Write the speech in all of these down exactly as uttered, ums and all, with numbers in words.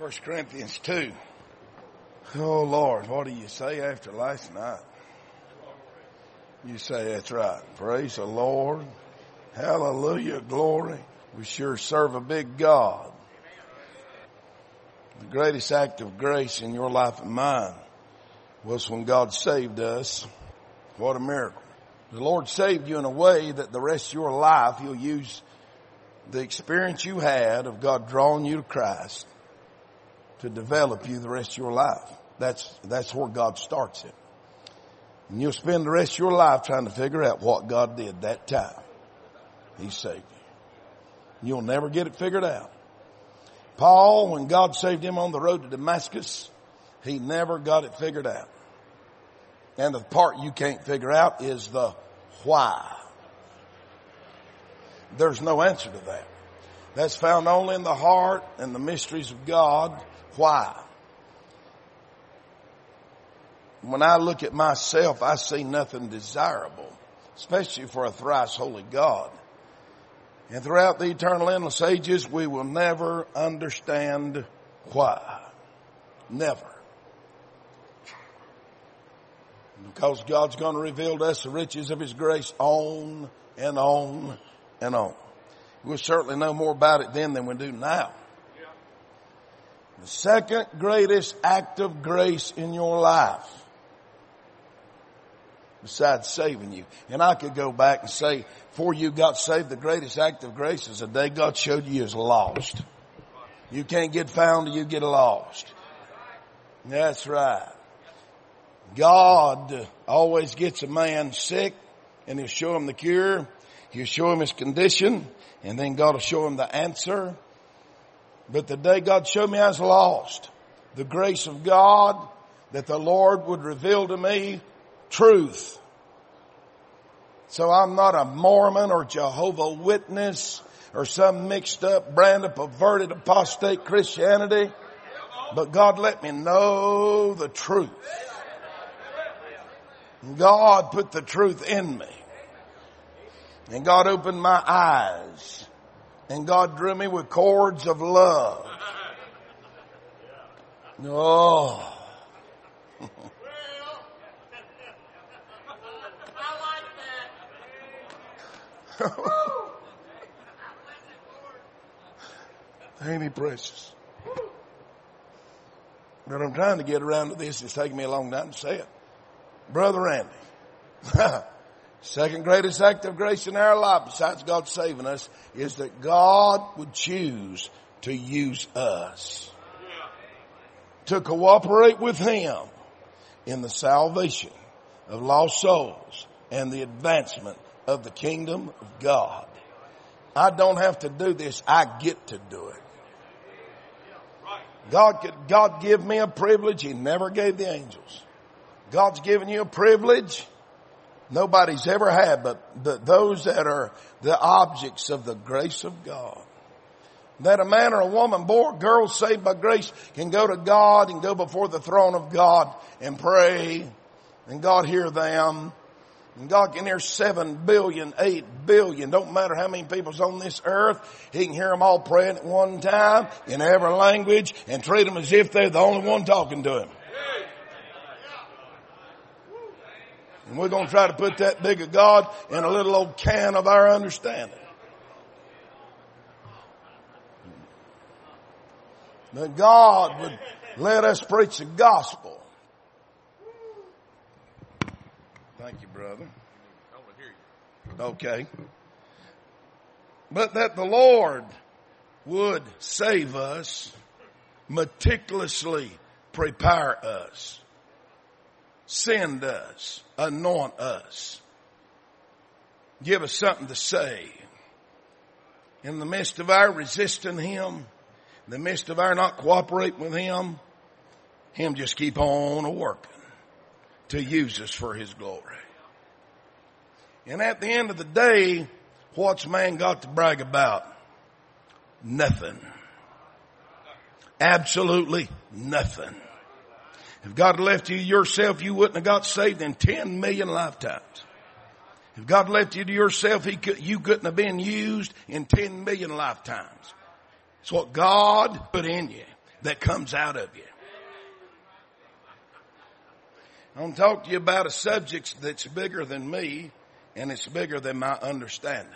First Corinthians two. Oh, Lord, what do you say after last night? You say that's right. Praise the Lord. Hallelujah. Glory. We sure serve a big God. The greatest act of grace in your life and mine was when God saved us. What a miracle. The Lord saved you in a way that the rest of your life He'll use the experience you had of God drawing you to Christ to develop you the rest of your life. That's, that's where God starts it. And you'll spend the rest of your life trying to figure out what God did that time He saved you. You'll never get it figured out. Paul, when God saved him on the road to Damascus, he never got it figured out. And the part you can't figure out is the why. There's no answer to that. That's found only in the heart and the mysteries of God. Why? When I look at myself, I see nothing desirable, especially for a thrice holy God. And throughout the eternal endless ages, we will never understand why. Never. Because God's going to reveal to us the riches of His grace on and on and on. We'll certainly know more about it then than we do now. The second greatest act of grace in your life, besides saving you. And I could go back and say, before you got saved, the greatest act of grace is the day God showed you you was lost. You can't get found till you get lost. That's right. God always gets a man sick and He'll show him the cure. He'll show him his condition and then God will show him the answer. But the day God showed me I was lost, the grace of God that the Lord would reveal to me truth. So I'm not a Mormon or Jehovah Witness or some mixed up brand of perverted apostate Christianity. But God let me know the truth. God put the truth in me. And God opened my eyes. And God drew me with cords of love. Oh. Ain't He precious? But I'm trying to get around to this. It's taking me a long time to say it. Brother Randy. Second greatest act of grace in our life, besides God saving us, is that God would choose to use us to cooperate with Him in the salvation of lost souls and the advancement of the kingdom of God. I don't have to do this. I get to do it. God could, God give me a privilege He never gave the angels. God's given you a privilege nobody's ever had, but the, those that are the objects of the grace of God. That a man or a woman, boy or girl saved by grace can go to God and go before the throne of God and pray, and God hear them. And God can hear seven billion, eight billion, don't matter how many people's on this earth, He can hear them all praying at one time in every language and treat them as if they're the only one talking to Him. And we're going to try to put that big of God in a little old can of our understanding. That God would let us preach the gospel. Thank you, brother. Okay. But that the Lord would save us, meticulously prepare us, send us, anoint us, give us something to say. In the midst of our resisting Him, in the midst of our not cooperating with Him, Him just keep on working to use us for His glory. And at the end of the day, what's man got to brag about? Nothing. Absolutely nothing. If God had left you to yourself, you wouldn't have got saved in ten million lifetimes. If God left you to yourself, he could, you couldn't have been used in ten million lifetimes. It's what God put in you. that comes out of you. I'm going to talk to you about a subject that's bigger than me, and it's bigger than my understanding.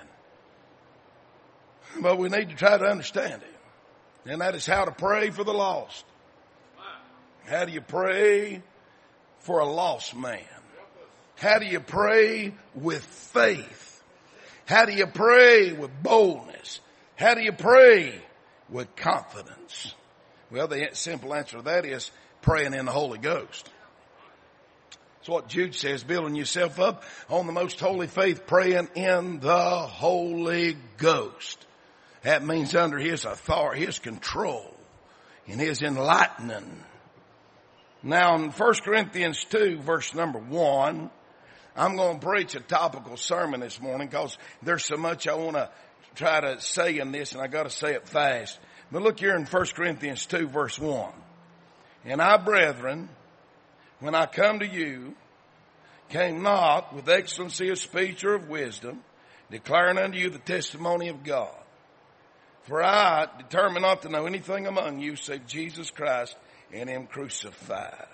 But we need to try to understand it. And that is how to pray for the lost. How do you pray for a lost man? How do you pray with faith? How do you pray with boldness? How do you pray with confidence? Well, the simple answer to that is praying in the Holy Ghost. That's what Jude says, building yourself up on the most holy faith, praying in the Holy Ghost. That means under His authority, His control, and His enlightening. Now in First Corinthians two, verse number one, I'm going to preach a topical sermon this morning because there's so much I want to try to say in this, and I got to say it fast. But look here in First Corinthians two, verse one. And I, brethren, when I come to you, came not with excellency of speech or of wisdom, declaring unto you the testimony of God. For I determined not to know anything among you save Jesus Christ and Him crucified.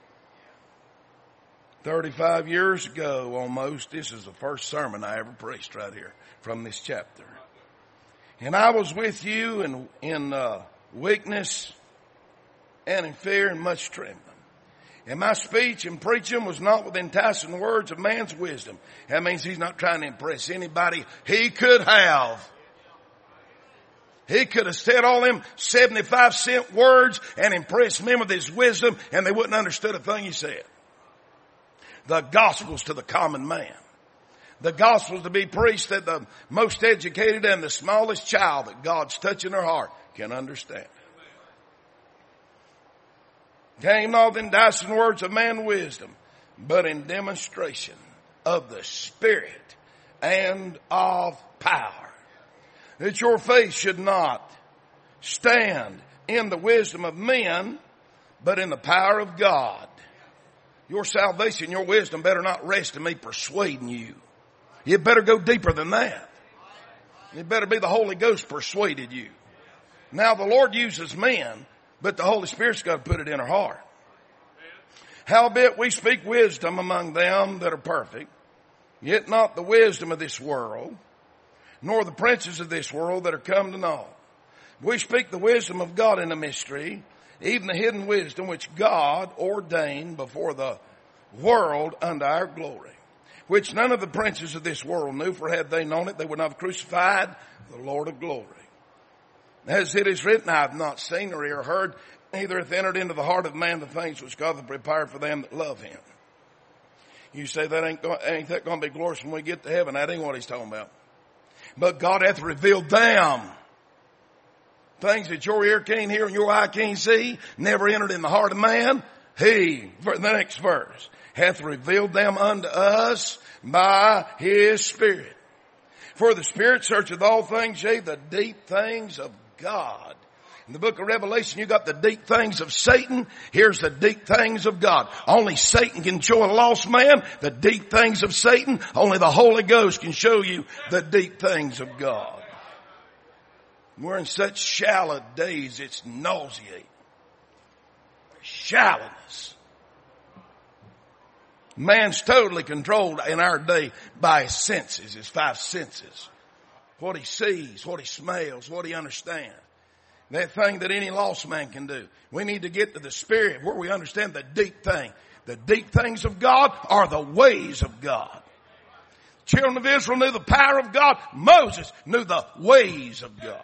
Thirty-five years ago almost, this is the first sermon I ever preached right here from this chapter. And I was with you in, in uh, weakness and in fear and much trembling. And my speech and preaching was not with enticing words of man's wisdom. That means he's not trying to impress anybody. He could have. He could have said all them seventy-five cent words and impressed men with his wisdom, and they wouldn't understood a thing he said. The gospel's to the common man. The gospel's to be preached that the most educated and the smallest child that God's touching their heart can understand. Came not in enticing words of man's wisdom, but in demonstration of the Spirit and of power. That your faith should not stand in the wisdom of men, but in the power of God. Your salvation, your wisdom better not rest in me persuading you. It better go deeper than that. It better be the Holy Ghost persuaded you. Now the Lord uses men, but the Holy Spirit's got to put it in our heart. Howbeit we speak wisdom among them that are perfect, yet not the wisdom of this world, nor the princes of this world that are come to know. We speak the wisdom of God in a mystery, even the hidden wisdom which God ordained before the world unto our glory, which none of the princes of this world knew, for had they known it, they would not have crucified the Lord of glory. As it is written, I have not seen or ear heard, neither hath entered into the heart of man the things which God hath prepared for them that love Him. You say that ain't, ain't that going to be glorious when we get to heaven? That ain't what He's talking about. But God hath revealed them. Things that your ear can't hear and your eye can't see, never entered in the heart of man. He, for the next verse, hath revealed them unto us by His Spirit. For the Spirit searcheth all things, yea, the deep things of God. In the book of Revelation, you got the deep things of Satan. Here's the deep things of God. Only Satan can show a lost man the deep things of Satan. Only the Holy Ghost can show you the deep things of God. We're in such shallow days, it's nauseating. Shallowness. Man's totally controlled in our day by his senses, his five senses. What he sees, what he smells, what he understands. That thing that any lost man can do. We need to get to the Spirit where we understand the deep thing. The deep things of God are the ways of God. Children of Israel knew the power of God. Moses knew the ways of God.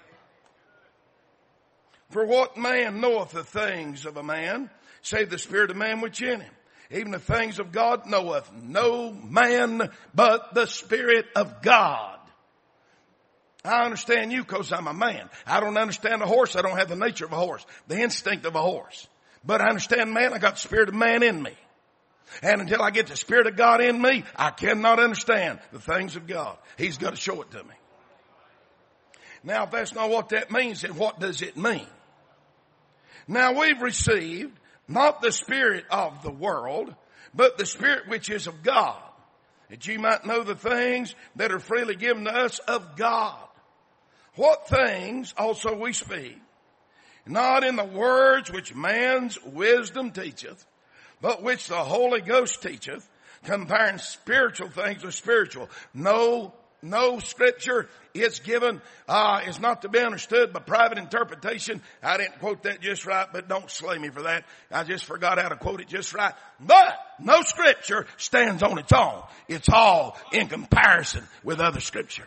For what man knoweth the things of a man, save the spirit of man which in him? Even the things of God knoweth no man but the Spirit of God. I understand you because I'm a man. I don't understand a horse. I don't have the nature of a horse, the instinct of a horse. But I understand man. I got the Spirit of man in me. And until I get the Spirit of God in me, I cannot understand the things of God. He's got to show it to me. Now, if that's not what that means, then what does it mean? Now, we've received not the spirit of the world, but the Spirit which is of God, that you might know the things that are freely given to us of God. What things also we speak, not in the words which man's wisdom teacheth, but which the Holy Ghost teacheth, comparing spiritual things with spiritual. No, no scripture is given, uh, is not to be understood by private interpretation. I didn't quote that just right, but don't slay me for that. I just forgot how to quote it just right. But no scripture stands on its own. It's all in comparison with other scripture.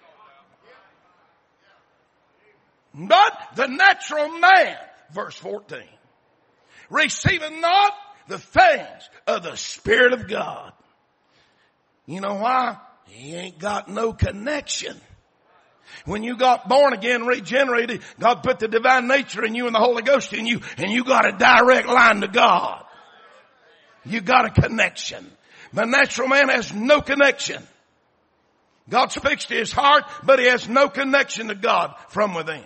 But the natural man, verse fourteen, receiving not the things of the Spirit of God. You know why? He ain't got no connection. When you got born again, regenerated, God put the divine nature in you and the Holy Ghost in you, and you got a direct line to God. You got a connection. The natural man has no connection. God speaks to his heart, but he has no connection to God from within.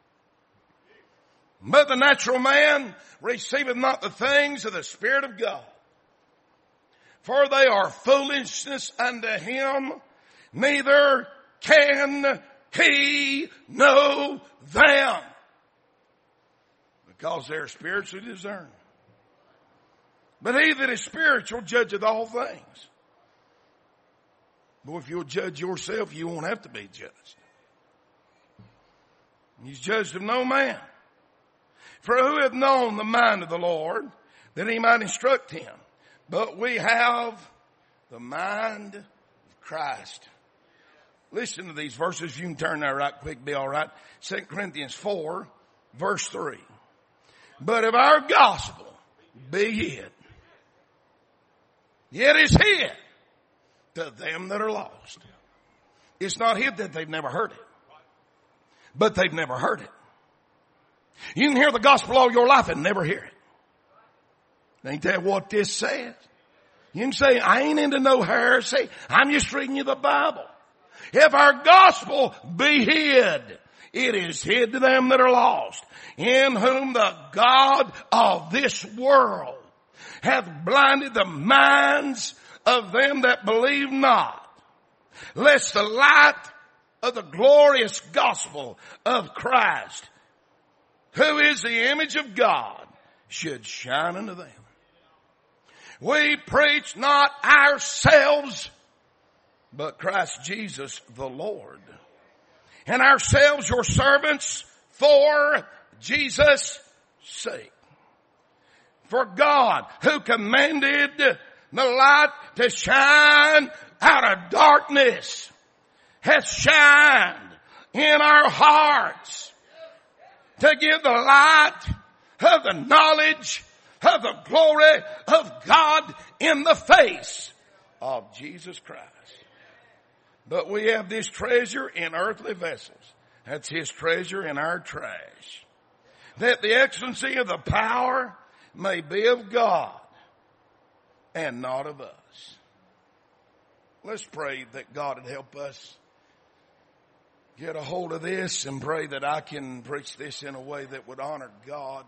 But the natural man receiveth not the things of the Spirit of God, for they are foolishness unto him, neither can he know them, because they are spiritually discerned. But he that is spiritual judgeth all things. Boy, if you'll judge yourself, you won't have to be judged. He's judged of no man. For who hath known the mind of the Lord, that he might instruct him? But we have the mind of Christ. Listen to these verses. You can turn there right quick, be all right. Second Corinthians four, verse three. But if our gospel be hid, yet is hid to them that are lost. It's not hid that they've never heard it, but they've never heard it. You can hear the gospel all your life and never hear it. Ain't that what this says? You can say, I ain't into no heresy. I'm just reading you the Bible. If our gospel be hid, it is hid to them that are lost, in whom the God of this world hath blinded the minds of them that believe not, lest the light of the glorious gospel of Christ, who is the image of God, should shine unto them. We preach not ourselves, but Christ Jesus the Lord, and ourselves your servants for Jesus' sake. For God, who commanded the light to shine out of darkness, hath shined in our hearts to give the light of the knowledge of the glory of God in the face of Jesus Christ. But we have this treasure in earthly vessels. That's his treasure in our trash. That the excellency of the power may be of God and not of us. Let's pray that God would help us get a hold of this, and pray that I can preach this in a way that would honor God.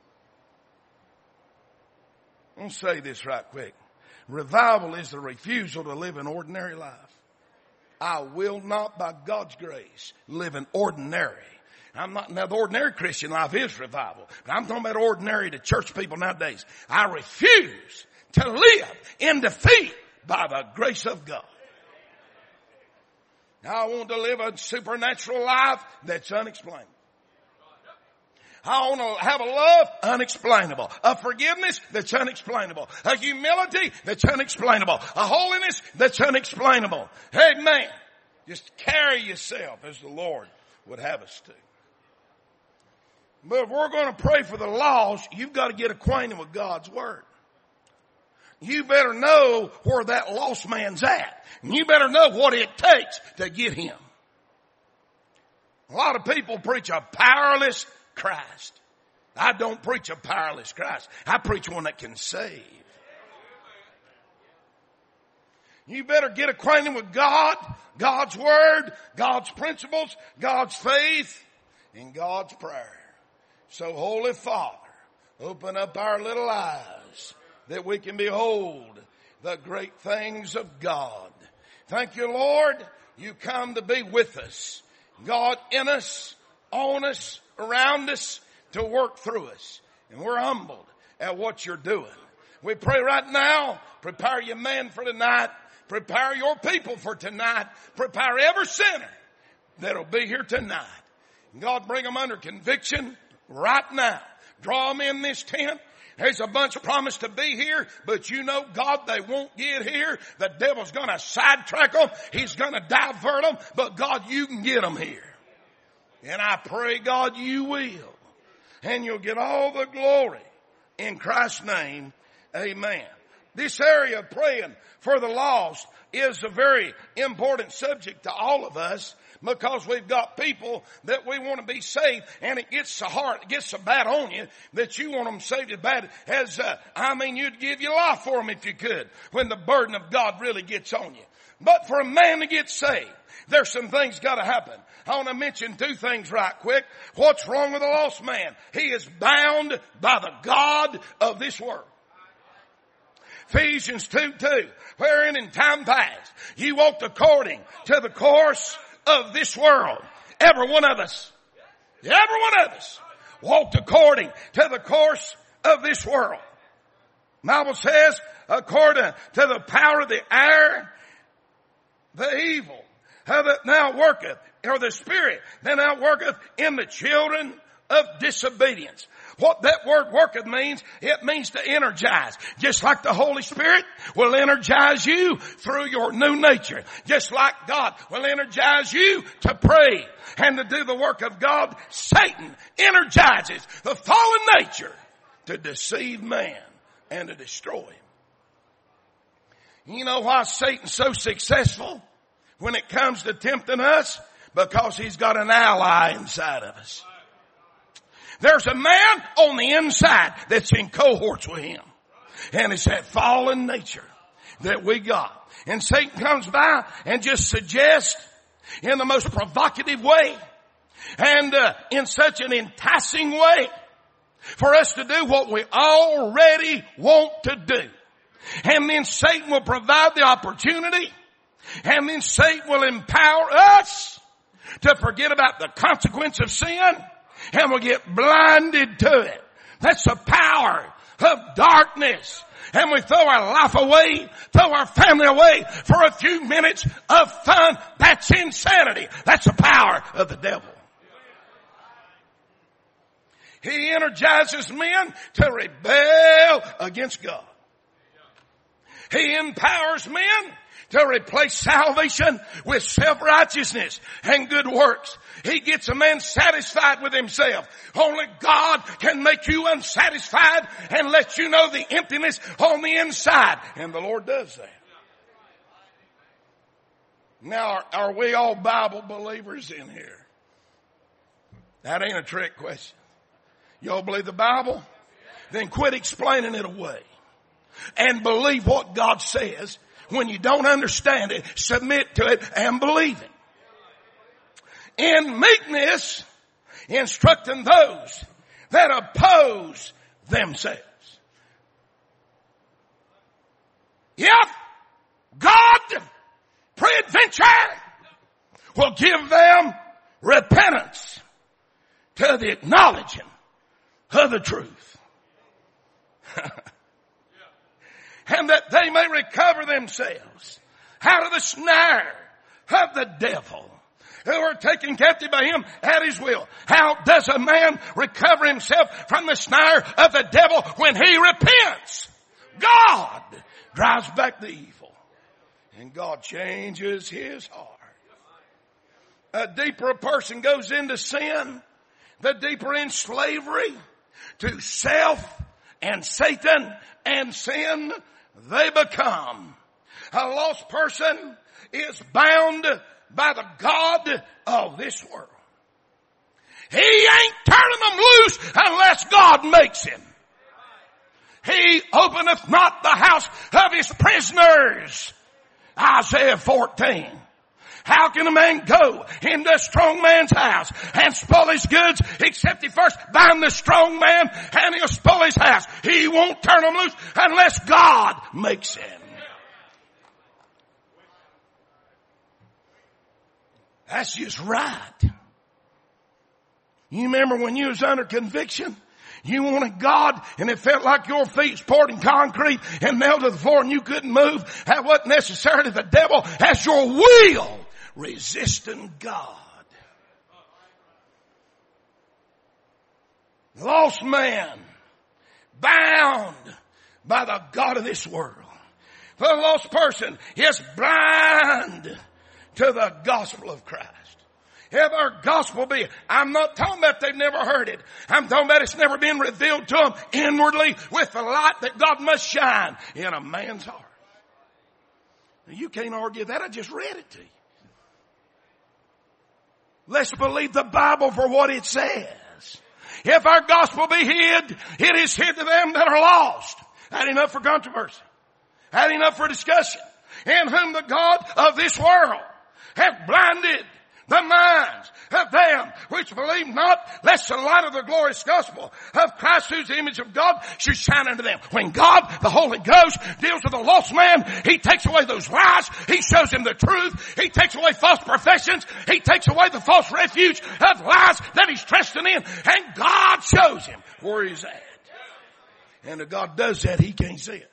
I'm going to say this right quick. Revival is the refusal to live an ordinary life. I will not, by God's grace, live an ordinary. I'm not, now the ordinary Christian life is revival, but I'm talking about ordinary to church people nowadays. I refuse to live in defeat by the grace of God. I want to live a supernatural life that's unexplainable. I want to have a love unexplainable, a forgiveness that's unexplainable, a humility that's unexplainable, a holiness that's unexplainable. Amen. Just carry yourself as the Lord would have us to. But if we're going to pray for the lost, you've got to get acquainted with God's Word. You better know where that lost man's at. And you better know what it takes to get him. A lot of people preach a powerless Christ. I don't preach a powerless Christ. I preach one that can save. You better get acquainted with God, God's Word, God's principles, God's faith, and God's prayer. So, Holy Father, open up our little eyes that we can behold the great things of God. Thank you, Lord. You come to be with us. God in us, on us, around us. to work through us. And we're humbled at what you're doing. We pray right now, prepare your man for tonight. Prepare your people for tonight. Prepare every sinner that'll be here tonight. God, bring them under conviction right now. Draw them in this tent. There's a bunch of promise to be here, but you know, God, they won't get here. The devil's going to sidetrack them. He's going to divert them, but God, you can get them here. And I pray, God, you will. And you'll get all the glory. In Christ's name, amen. This area of praying for the lost is a very important subject to all of us, because we've got people that we want to be saved, and it gets so hard, it gets so bad on you that you want them saved as bad as, uh, I mean, you'd give your life for them if you could, when the burden of God really gets on you. But for a man to get saved, there's some things got to happen. I want to mention two things right quick. What's wrong with a lost man? He is bound by the God of this world. Ephesians two two, wherein in time past you walked according to the course of this world. Every one of us, every one of us walked according to the course of this world. The Bible says, according to the power of the air, the evil that now worketh, or the spirit that now worketh in the children of disobedience. What that word worketh means, it means to energize. Just like the Holy Spirit will energize you through your new nature. Just like God will energize you to pray and to do the work of God, Satan energizes the fallen nature to deceive man and to destroy him. You know why Satan's so successful when it comes to tempting us? Because he's got an ally inside of us. There's a man on the inside that's in cohorts with him. And it's that fallen nature that we got. And Satan comes by and just suggests in the most provocative way and uh, in such an enticing way for us to do what we already want to do. And then Satan will provide the opportunity, and then Satan will empower us to forget about the consequence of sin, and we'll get blinded to it. That's the power of darkness. And we throw our life away, throw our family away for a few minutes of fun. That's insanity. That's the power of the devil. He energizes men to rebel against God. He empowers men to replace salvation with self-righteousness and good works. He gets a man satisfied with himself. Only God can make you unsatisfied and let you know the emptiness on the inside. And the Lord does that. Now, are we all Bible believers in here? That ain't a trick question. Y'all believe the Bible? Then quit explaining it away. And believe what God says. When you don't understand it, submit to it and believe it. In meekness, instructing those that oppose themselves. If God, peradventure, will give them repentance to the acknowledging of the truth. And that they may recover themselves out of the snare of the devil, who are taken captive by him at his will. How does a man recover himself from the snare of the devil? When he repents. God drives back the evil. And God changes his heart. The deeper a person goes into sin, the deeper in slavery to self and Satan and sin they become. A lost person is bound by the God of this world. He ain't turning them loose unless God makes him. He openeth not the house of his prisoners. Isaiah fourteen. How can a man go into a strong man's house and spoil his goods except he first bind the strong man and he'll spoil his house? He won't turn them loose unless God makes him. That's just right. You remember when you was under conviction? You wanted God and it felt like your feet was poured in concrete and nailed to the floor and you couldn't move. That wasn't necessarily the devil. That's your will resisting God. The lost man, bound by the God of this world. The lost person is blind to the gospel of Christ. If our gospel be, I'm not talking about they've never heard it. I'm talking about it's never been revealed to them inwardly with the light that God must shine in a man's heart. Now, you can't argue that. I just read it to you. Let's believe the Bible for what it says. If our gospel be hid, it is hid to them that are lost. That ain't enough for controversy. That ain't enough for discussion. In whom the God of this world hath blinded the minds of them which believe not, lest the light of the glorious gospel of Christ, whose image of God should shine unto them. When God, the Holy Ghost, deals with a lost man, He takes away those lies. He shows him the truth. He takes away false professions. He takes away the false refuge of lies that he's trusting in. And God shows him where he's at. And if God does that, he can't see it.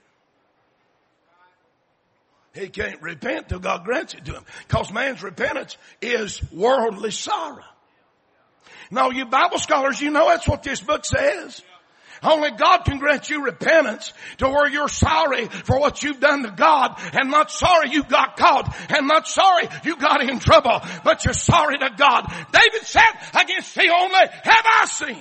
He can't repent till God grants it to him. Because man's repentance is worldly sorrow. Now, you Bible scholars, you know that's what this book says. Only God can grant you repentance to where you're sorry for what you've done to God and not sorry you got caught and not sorry you got in trouble, but you're sorry to God. David said, against thee only have I sinned.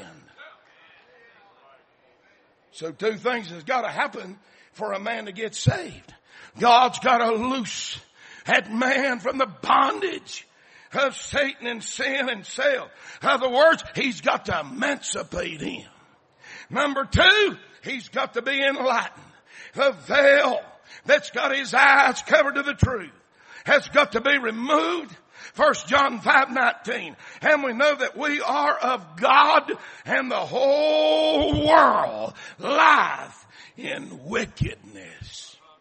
So two things has got to happen for a man to get saved. God's got to loose that man from the bondage of Satan and sin and self. In other words, he's got to emancipate him. Number two, he's got to be enlightened. The veil that's got his eyes covered to the truth has got to be removed. First John five nineteen. And we know that we are of God and the whole world lieth in wickedness.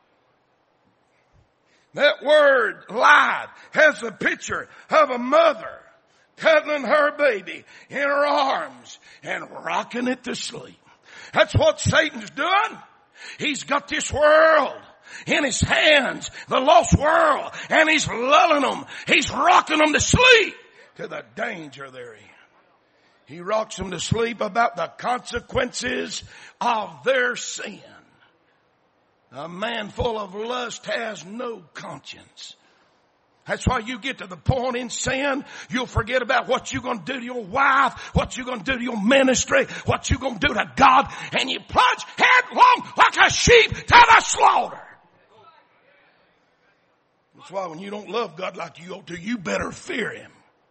That word, live, has a picture of a mother cuddling her baby in her arms and rocking it to sleep. That's what Satan's doing. He's got this world in his hands, the lost world, and he's lulling them. He's rocking them to sleep to the danger they're in. He rocks them to sleep about the consequences of their sin. A man full of lust has no conscience. That's why you get to the point in sin, you'll forget about what you're going to do to your wife, what you're going to do to your ministry, what you're going to do to God, and you plunge headlong like a sheep to the slaughter. That's why when you don't love God like you ought to, you better fear Him.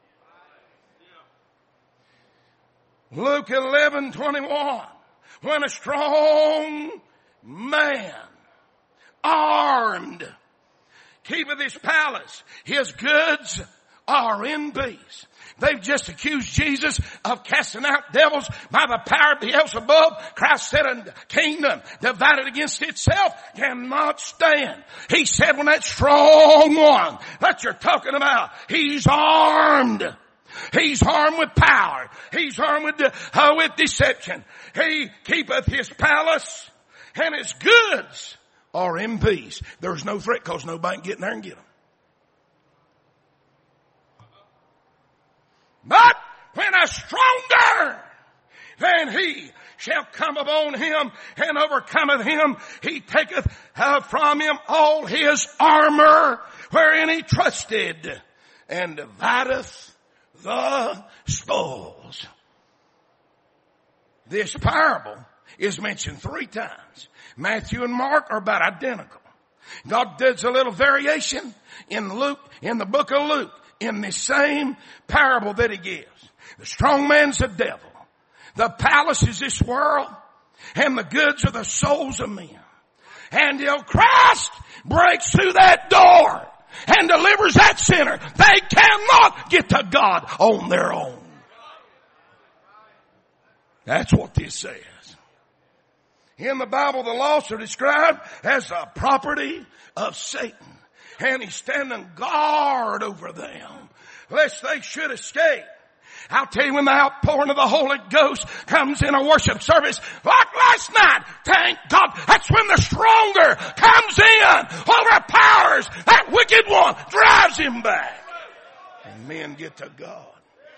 Luke eleven twenty-one. When a strong man, armed, keepeth his palace, his goods are in peace. They've just accused Jesus of casting out devils by the power of Beelzebub. Christ said a kingdom divided against itself cannot stand. He said when that strong one that you're talking about, he's armed. He's armed with power. He's armed with, uh, with deception. He keepeth his palace and his goods are in peace. There's no threat because nobody can get in there and get them. But when a stronger than he shall come upon him and overcometh him, he taketh uh, from him all his armor wherein he trusted and divideth the spoils. This parable is mentioned three times. Matthew and Mark are about identical. God does a little variation in Luke, in the book of Luke, in the same parable that He gives. The strong man's the devil. The palace is this world, and the goods are the souls of men. And till Christ breaks through that door and delivers that sinner, they cannot get to God on their own. That's what this says. In the Bible, the lost are described as the property of Satan. And he's standing guard over them, lest they should escape. I'll tell you, when the outpouring of the Holy Ghost comes in a worship service like last night, thank God, that's when the stronger comes in, overpowers that wicked one, drives him back, and men get to God.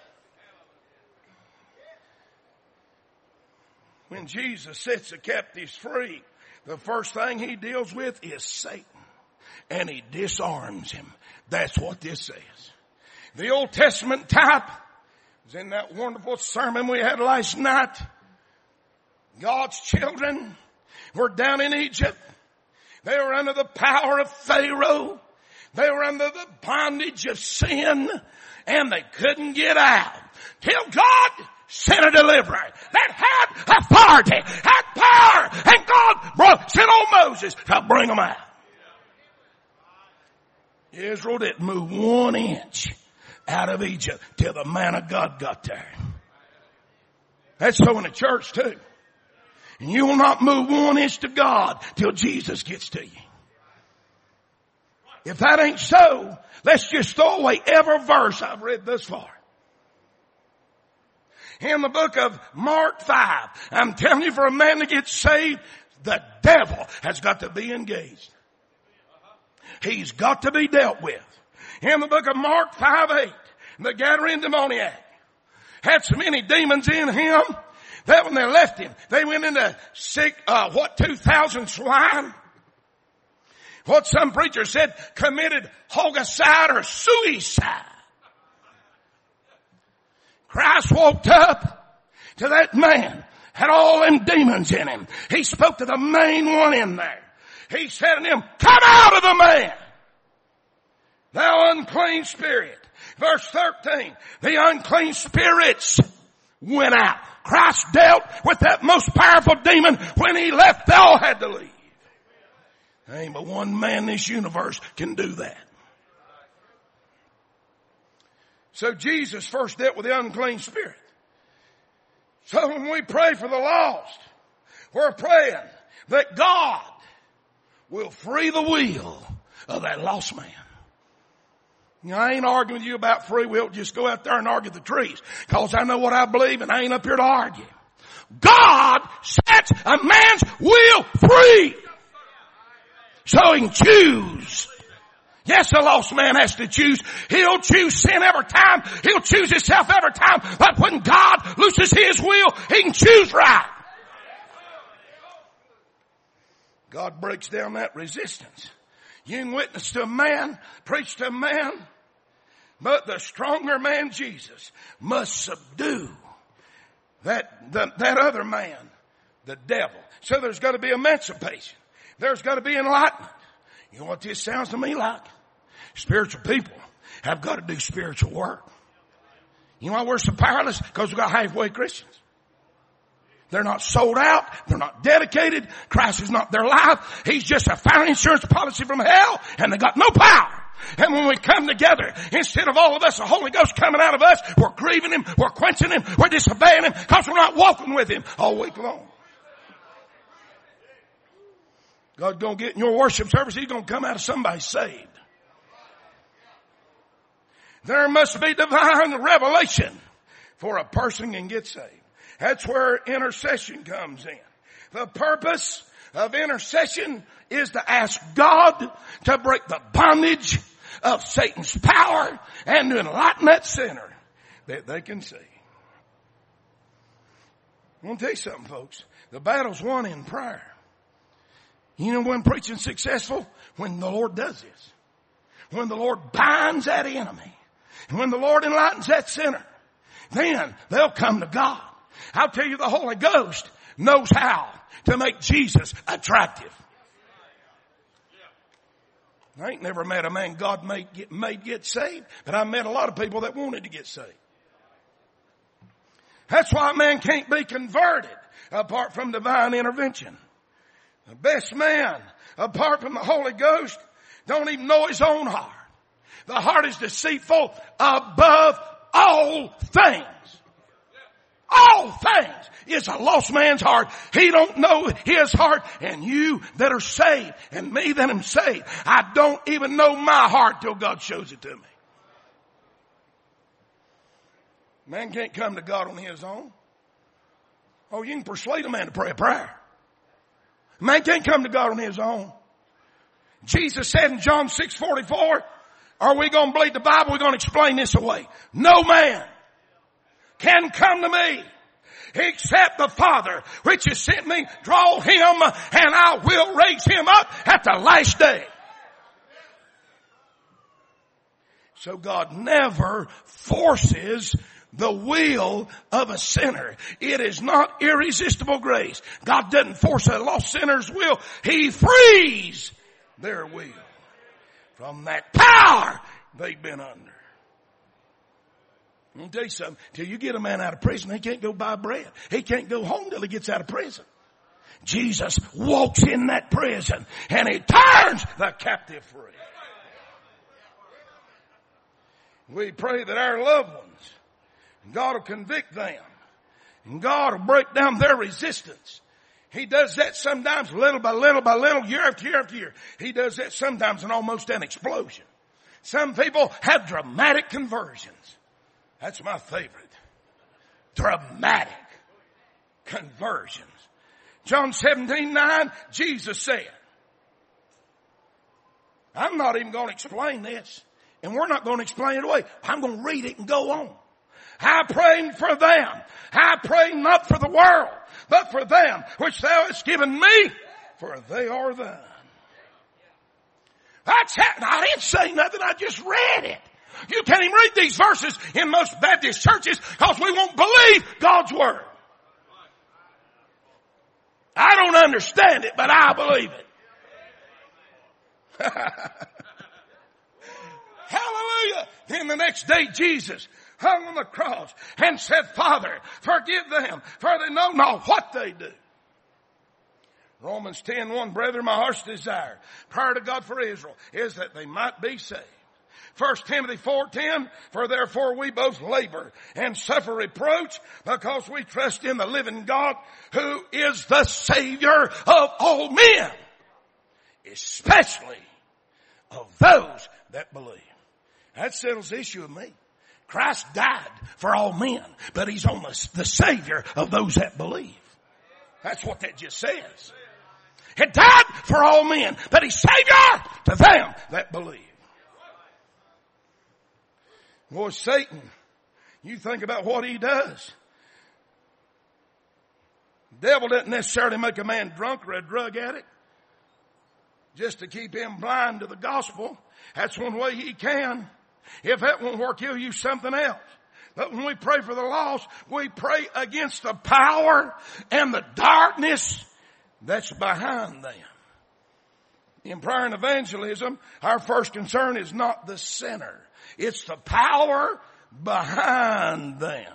When Jesus sets the captives free, the first thing he deals with is Satan, and he disarms him. That's what this says. The Old Testament type was in that wonderful sermon we had last night. God's children were down in Egypt. They were under the power of Pharaoh. They were under the bondage of sin, and they couldn't get out till God sent a deliverer that had authority, had power, and God brought, sent old Moses to bring them out. Israel didn't move one inch out of Egypt till the man of God got there. That's so in the church too. And you will not move one inch to God till Jesus gets to you. If that ain't so, let's just throw away every verse I've read thus far. In the book of Mark five, I'm telling you, for a man to get saved, the devil has got to be engaged. He's got to be dealt with. In the book of Mark five eight, the Gadarene demoniac had so many demons in him that when they left him, they went into sick, uh, what, two thousand swine? What some preacher said, committed homicide or suicide. Christ walked up to that man, had all them demons in him. He spoke to the main one in there. He said to him, come out of the man, thou unclean spirit. Verse thirteen, the unclean spirits went out. Christ dealt with that most powerful demon. When he left, they all had to leave. There ain't but one man in this universe can do that. So Jesus first dealt with the unclean spirit. So when we pray for the lost, we're praying that God will free the will of that lost man. You know, I ain't arguing with you about free will. Just go out there and argue the trees. Cause I know what I believe and I ain't up here to argue. God sets a man's will free, so he can choose. Yes, the lost man has to choose. He'll choose sin every time. He'll choose himself every time. But when God looses his will, he can choose right. God breaks down that resistance. You can witness to a man, preach to a man, but the stronger man, Jesus, must subdue that, the, that other man, the devil. So there's got to be emancipation. There's got to be enlightenment. You know what this sounds to me like? Spiritual people have got to do spiritual work. You know why we're so powerless? Because we've got halfway Christians. They're not sold out. They're not dedicated. Christ is not their life. He's just a fire insurance policy from hell, and they got no power. And when we come together, instead of all of us, the Holy Ghost coming out of us, we're grieving him, we're quenching him, we're disobeying him, because we're not walking with him all week long. God's going to get in your worship service. He's going to come out of somebody saved. There must be divine revelation for a person can get saved. That's where intercession comes in. The purpose of intercession is to ask God to break the bondage of Satan's power and to enlighten that sinner that they can see. I want to tell you something, folks. The battle's won in prayer. You know when preaching's successful? When the Lord does this. When the Lord binds that enemy. And when the Lord enlightens that sinner, then they'll come to God. I'll tell you, the Holy Ghost knows how to make Jesus attractive. I ain't never met a man God made get, made get saved, but I met a lot of people that wanted to get saved. That's why a man can't be converted apart from divine intervention. The best man, apart from the Holy Ghost, don't even know his own heart. The heart is deceitful above all things. All things is a lost man's heart. He don't know his heart. And you that are saved and me that am saved, I don't even know my heart till God shows it to me. Man can't come to God on his own. Oh, you can persuade a man to pray a prayer. Man can't come to God on his own. Jesus said in John six forty-four, are we going to believe the Bible? We're going to explain this away. No man can come to me except the Father which has sent me draw him, and I will raise him up at the last day. So God never forces the will of a sinner. It is not irresistible grace. God doesn't force a lost sinner's will. He frees their will from that power they've been under. Let me tell you something. Till you get a man out of prison, he can't go buy bread. He can't go home till he gets out of prison. Jesus walks in that prison and he turns the captive free. We pray that our loved ones, God will convict them, and God will break down their resistance. He does that sometimes little by little by little, year after year after year. He does that sometimes in almost an explosion. Some people have dramatic conversions. That's my favorite. Dramatic conversions. John seventeen nine, Jesus said, I'm not even going to explain this. And we're not going to explain it away. I'm going to read it and go on. I pray for them. I pray not for the world, but for them which thou hast given me, for they are thine. That's happening. I didn't say nothing. I just read it. You can't even read these verses in most Baptist churches because we won't believe God's word. I don't understand it, but I believe it. Hallelujah. Then the next day Jesus hung on the cross and said, Father, forgive them, for they know not what they do. Romans ten one, brethren, my heart's desire, prayer to God for Israel, is that they might be saved. First Timothy four ten, for therefore we both labor and suffer reproach because we trust in the living God who is the Savior of all men, especially of those that believe. That settles the issue of me. Christ died for all men, but he's only the Savior of those that believe. That's what that just says. He died for all men, but he's Savior to them that believe. Boy, Satan, you think about what he does. The devil doesn't necessarily make a man drunk or a drug addict just to keep him blind to the gospel. That's one way he can. If that won't work, he'll use something else. But when we pray for the lost, we pray against the power and the darkness that's behind them. In prayer and evangelism, our first concern is not the sinner. It's the power behind them.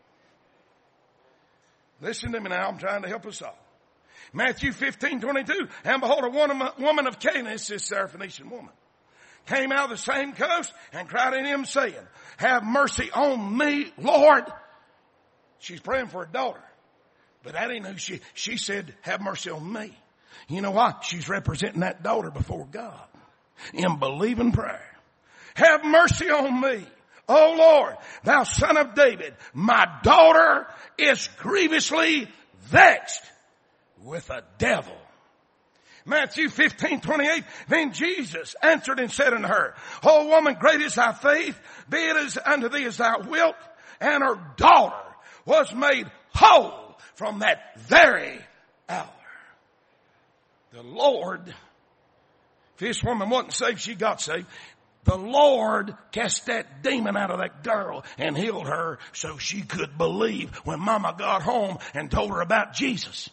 Listen to me now. I'm trying to help us all. Matthew fifteen twenty-two. And behold, a woman of Canaan, this is a Syrophoenician woman, came out of the same coast and cried unto him, saying, have mercy on me, Lord. She's praying for her daughter. But that ain't who she, she said, have mercy on me. You know why? She's representing that daughter before God in believing prayer. Have mercy on me, O Lord, thou son of David. My daughter is grievously vexed with a devil. Matthew fifteen twenty-eight. Then Jesus answered and said unto her, O woman, great is thy faith, be it as unto thee as thou wilt. And her daughter was made whole from that very hour. The Lord, if this woman wasn't saved, she got saved. The Lord cast that demon out of that girl and healed her so she could believe when Mama got home and told her about Jesus.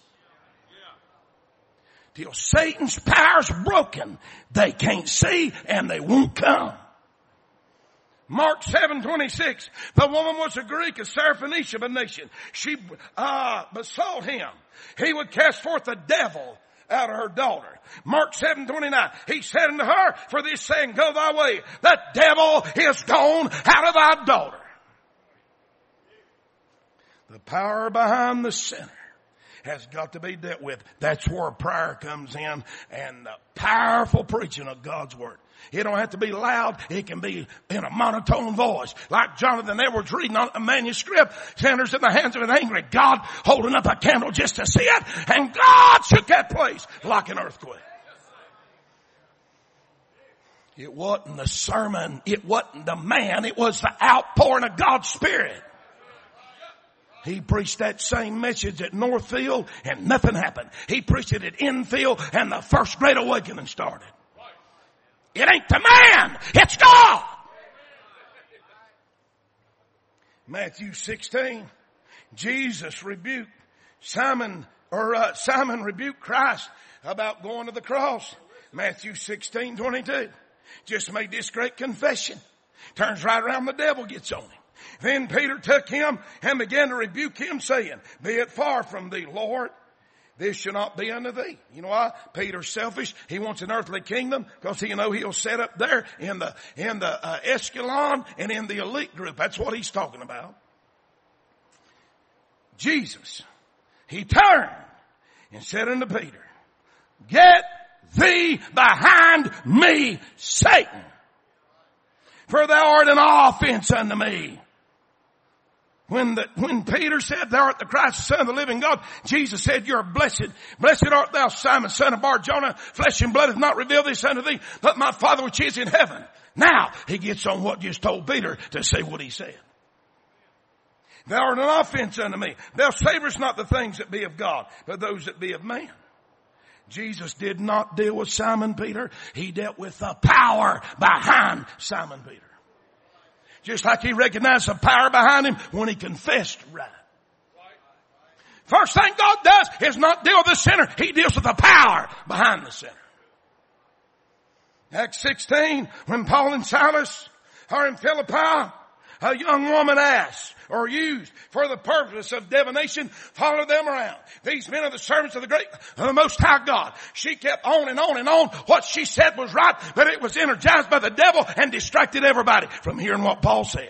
Till Satan's power's broken, they can't see and they won't come. Mark seven twenty-six. The woman was a Greek, a Syrophoenician of a nation. She uh, besought him. He would cast forth the devil out of her daughter. Mark seven twenty-nine. He said unto her, for this saying, go thy way. The devil is gone out of thy daughter. The power behind the sinner has got to be dealt with. That's where prayer comes in and the powerful preaching of God's Word. It don't have to be loud. It can be in a monotone voice. Like Jonathan Edwards reading on a manuscript, centers in the hands of an angry God, holding up a candle just to see it, and God shook that place like an earthquake. It wasn't the sermon. It wasn't the man. It was the outpouring of God's Spirit. He preached that same message at Northfield and nothing happened. He preached it at Infield and the first Great Awakening started. It ain't the man. It's God. Matthew sixteen. Jesus rebuked Simon, or uh, Simon rebuked Christ about going to the cross. Matthew sixteen twenty-two. Just made this great confession. Turns right around, the devil gets on him. Then Peter took him and began to rebuke him, saying, be it far from thee, Lord. This shall not be unto thee. You know why? Peter's selfish. He wants an earthly kingdom because he, you know, he'll set up there in the, in the uh, Escalon and in the elite group. That's what he's talking about. Jesus, he turned and said unto Peter, get thee behind me, Satan, for thou art an offense unto me. When the, when Peter said, thou art the Christ, the Son of the living God, Jesus said, you're blessed. Blessed art thou, Simon, son of Bar-Jonah. Flesh and blood hath not revealed this unto thee, but my Father which is in heaven. Now, he gets on what just told Peter to say what he said. Thou art an offense unto me. Thou savorest not the things that be of God, but those that be of man. Jesus did not deal with Simon Peter. He dealt with the power behind Simon Peter. Just like he recognized the power behind him when he confessed right. First thing God does is not deal with the sinner. He deals with the power behind the sinner. Acts sixteen, when Paul and Silas are in Philippi, a young woman asked or used for the purpose of divination, followed them around. These men are the servants of the great, of the Most High God. She kept on and on and on. What she said was right, but it was energized by the devil and distracted everybody from hearing what Paul said.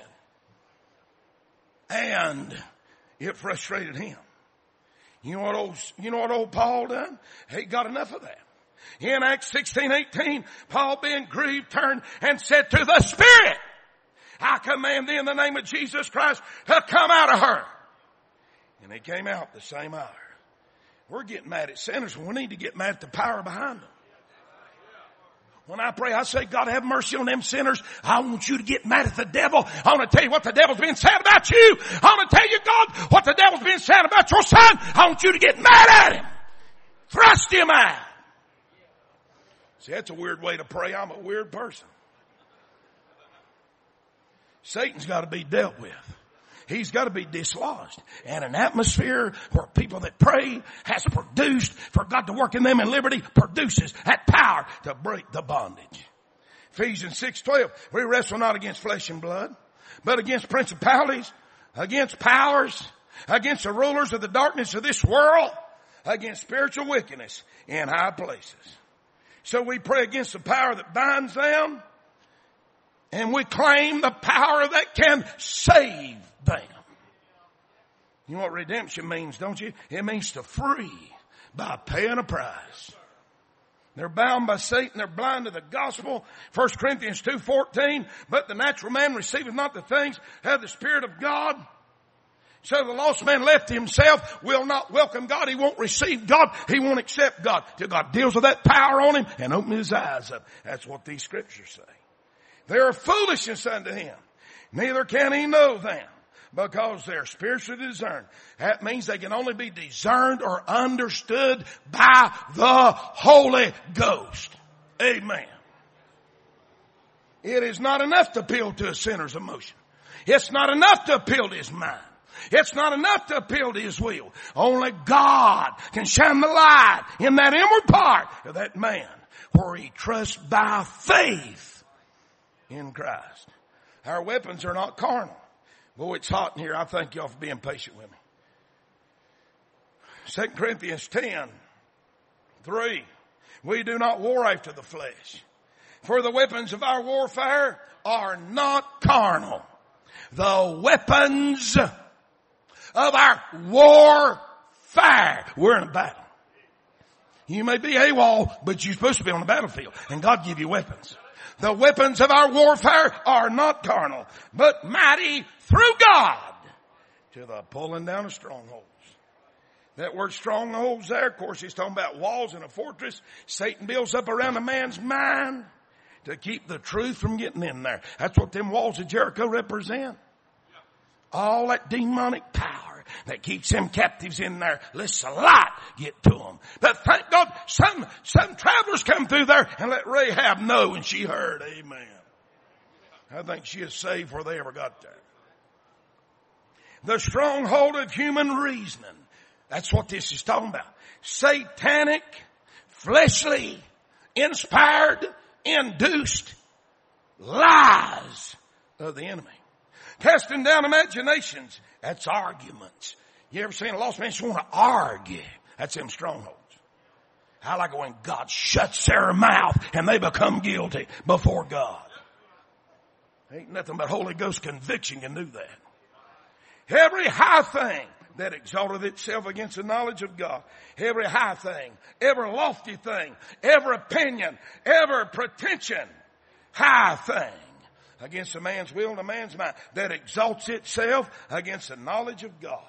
And it frustrated him. You know what old, you know what old Paul done? He got enough of that. In Acts sixteen eighteen, Paul being grieved turned and said to the Spirit, I command thee in the name of Jesus Christ to come out of her. And they came out the same hour. We're getting mad at sinners. We need to get mad at the power behind them. When I pray, I say, God, have mercy on them sinners. I want you to get mad at the devil. I want to tell you what the devil's been saying about you. I want to tell you, God, what the devil's been saying about your son. I want you to get mad at him. Thrust him out. See, that's a weird way to pray. I'm a weird person. Satan's got to be dealt with. He's got to be dislodged. And an atmosphere where people that pray has produced for God to work in them in liberty produces that power to break the bondage. Ephesians six twelve, we wrestle not against flesh and blood, but against principalities, against powers, against the rulers of the darkness of this world, against spiritual wickedness in high places. So we pray against the power that binds them, and we claim the power that can save them. You know what redemption means, don't you? It means to free by paying a price. They're bound by Satan. They're blind to the gospel. First Corinthians two fourteen, but the natural man receiveth not the things of the Spirit of God. So the lost man left himself will not welcome God. He won't receive God. He won't accept God till God deals with that power on him and opens his eyes up. That's what these scriptures say. They are foolishness unto him. Neither can he know them because they're spiritually discerned. That means they can only be discerned or understood by the Holy Ghost. Amen. It is not enough to appeal to a sinner's emotion. It's not enough to appeal to his mind. It's not enough to appeal to his will. Only God can shine the light in that inward part of that man where he trusts by faith in Christ. Our weapons are not carnal. Boy, it's hot in here. I thank y'all for being patient with me. Second Corinthians ten three. We do not war after the flesh. For the weapons of our warfare are not carnal. The weapons of our warfare fire. We're in a battle. You may be AWOL, but you're supposed to be on the battlefield. And God give you weapons. The weapons of our warfare are not carnal, but mighty through God to the pulling down of strongholds. That word strongholds there, of course, he's talking about walls in a fortress Satan builds up around a man's mind to keep the truth from getting in there. That's what them walls of Jericho represent. All that demonic power that keeps them captives in there. Let's a lot get to them. But thank God some, some travelers come through there and let Rahab know, and she heard. Amen. I think she is saved before they ever got there. The stronghold of human reasoning. That's what this is talking about. Satanic, fleshly, inspired, induced lies of the enemy. Casting down imaginations. That's arguments. You ever seen a lost man just want to argue? That's them strongholds. I like it when God shuts their mouth and they become guilty before God. Ain't nothing but Holy Ghost conviction can do that. Every high thing that exalted itself against the knowledge of God. Every high thing, every lofty thing, every opinion, every pretension, high thing against a man's will and a man's mind that exalts itself against the knowledge of God.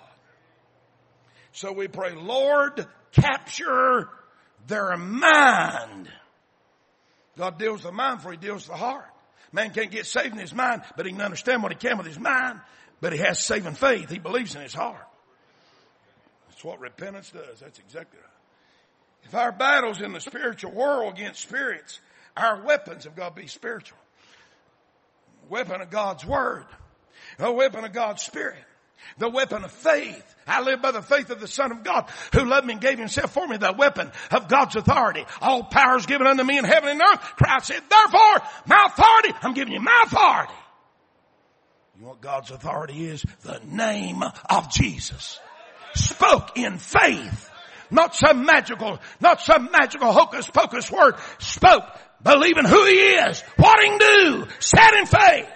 So we pray, Lord, capture their mind. God deals with the mind before he deals with the heart. Man can't get saved in his mind, but he can understand what he can with his mind, but he has saving faith. He believes in his heart. That's what repentance does. That's exactly right. If our battle's in the spiritual world against spirits, our weapons have got to be spiritual. Weapon of God's word. A weapon of God's spirit. The weapon of faith. I live by the faith of the Son of God who loved me and gave himself for me. The weapon of God's authority. All power is given unto me in heaven and earth. Christ said, therefore, my authority, I'm giving you my authority. You know what God's authority is? The name of Jesus. Spoke in faith. Not some magical, not some magical hocus pocus word. Spoke believing who he is, what he can do, said in faith.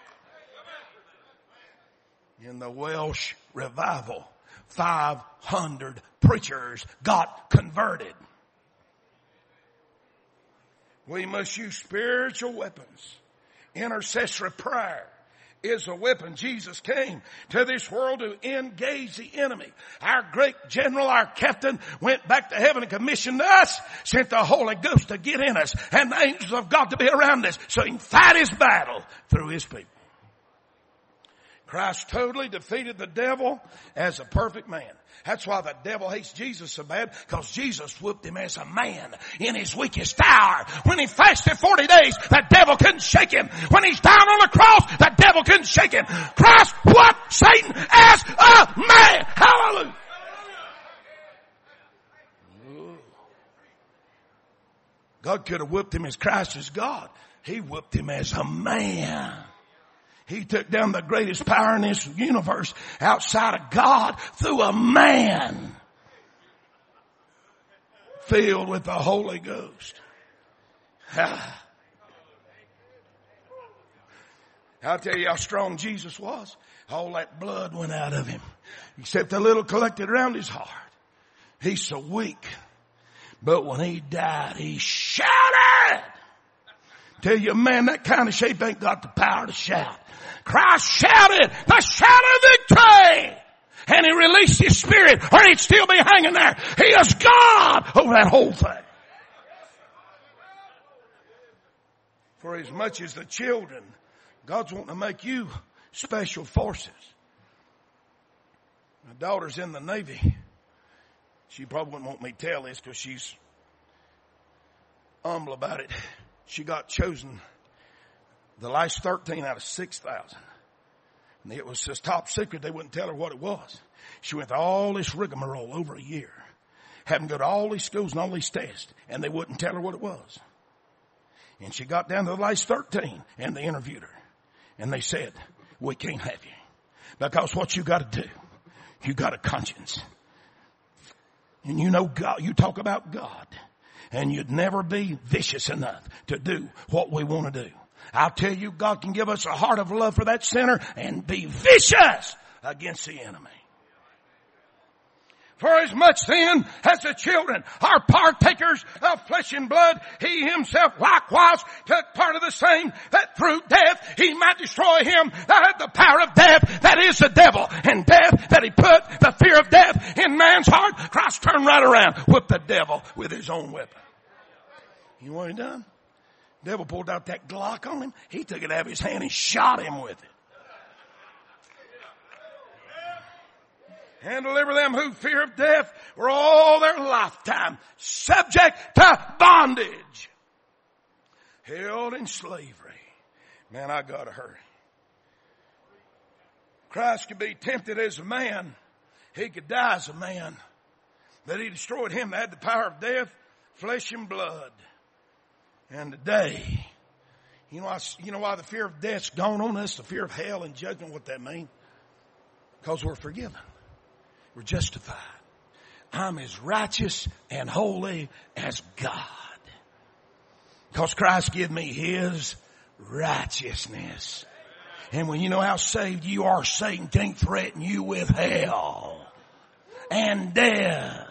In the Welsh revival, five hundred preachers got converted. We must use spiritual weapons. Intercessory prayer is a weapon. Jesus came to this world to engage the enemy. Our great general, our captain, went back to heaven and commissioned us, sent the Holy Ghost to get in us and the angels of God to be around us so he can fight his battle through his people. Christ totally defeated the devil as a perfect man. That's why the devil hates Jesus so bad, because Jesus whooped him as a man in his weakest hour. When he fasted forty days, the devil couldn't shake him. When he's down on the cross, the devil couldn't shake him. Christ whooped Satan as a man. Hallelujah. God could have whooped him as Christ is God. He whooped him as a man. He took down the greatest power in this universe outside of God through a man filled with the Holy Ghost. I'll tell you how strong Jesus was. All that blood went out of him, except a little collected around his heart. He's so weak. But when he died, he shouted. Tell you, man, that kind of shape ain't got the power to shout. Christ shouted the shout of victory. And he released his spirit, or he'd still be hanging there. He is God over that whole thing. For as much as the children, God's wanting to make you special forces. My daughter's in the Navy. She probably wouldn't want me to tell this because she's humble about it. She got chosen the last thirteen out of six thousand. And it was just top secret. They wouldn't tell her what it was. She went through all this rigmarole over a year. Having to go to all these schools and all these tests. And they wouldn't tell her what it was. And she got down to the last thirteen and they interviewed her. And they said, we can't have you. Because what you got to do, you got a conscience. And you know God, you talk about God. And you'd never be vicious enough to do what we want to do. I'll tell you, God can give us a heart of love for that sinner and be vicious against the enemy. For as much then as the children are partakers of flesh and blood, he himself likewise took part of the same, that through death he might destroy him that had the power of death, that is the devil. And death, that he put the fear of death in man's heart. Christ turned right around, whipped the devil with his own weapon. You know what he done? The devil pulled out that Glock on him. He took it out of his hand and shot him with it. And deliver them who fear of death were all their lifetime subject to bondage, held in slavery. Man, I gotta hurry. Christ could be tempted as a man. He could die as a man. That he destroyed him that had the power of death, flesh and blood. And today, you know, I, you know why the fear of death's gone on us? The fear of hell and judgment, what that means? Because we're forgiven. We're justified. I'm as righteous and holy as God. Because Christ gave me his righteousness. And when you know how saved you are, Satan can't threaten you with hell and death.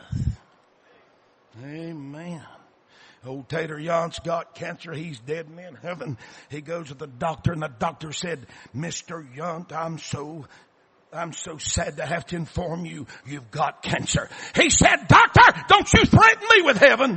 Amen. Old Tater Yon's got cancer. He's dead and in heaven. He goes to the doctor and the doctor said, Mister Yunt, I'm so I'm so sad to have to inform you, you've got cancer. He said, doctor, don't you threaten me with heaven.